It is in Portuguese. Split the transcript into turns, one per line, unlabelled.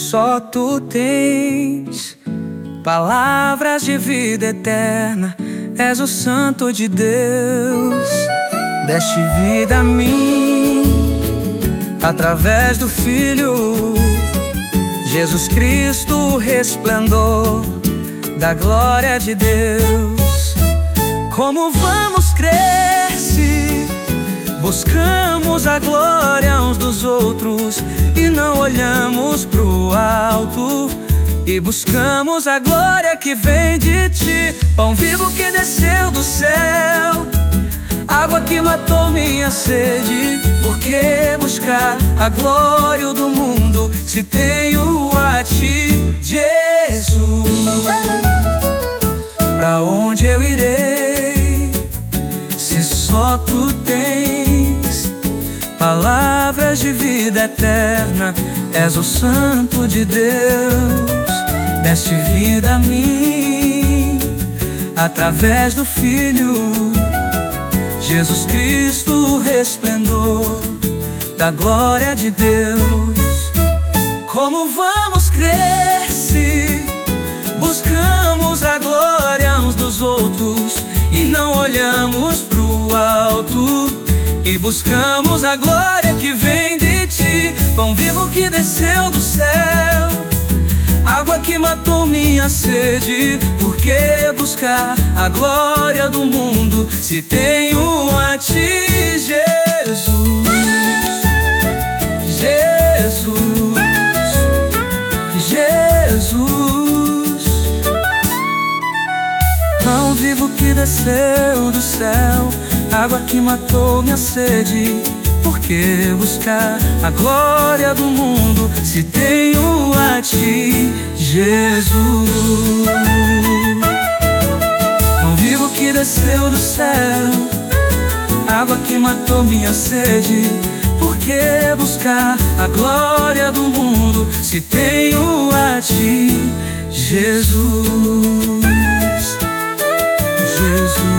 só tu tens palavras de vida eterna. És o Santo de Deus. Deste vida a mim através do Filho Jesus Cristo, o resplendor da glória de Deus. Como vamos crer se buscamos a glória uns dos outros e não olhamos pro alto? E buscamos a glória que vem de ti, pão vivo que desceu do céu, água que matou minha sede. Por que buscar a glória do mundo se tenho a ti, Jesus? Pra onde eu irei se só tu tens palavras de vida eterna? És o Santo de Deus. Deste vida a mim através do Filho Jesus Cristo, o resplendor da glória de Deus. Como vamos crer se buscamos a glória uns dos outros e não olhamos pro alto? E buscamos a glória que vem de ti, pão vivo que desceu do céu, água que matou minha sede. Por que buscar a glória do mundo se tenho a ti, Jesus? Jesus, Jesus, pão vivo que desceu do céu, água que matou minha sede. Por que buscar a glória do mundo se tenho a ti, Jesus? Pão vivo que desceu do céu, água que matou minha sede. Por que buscar a glória do mundo se tenho a ti, Jesus? Jesus.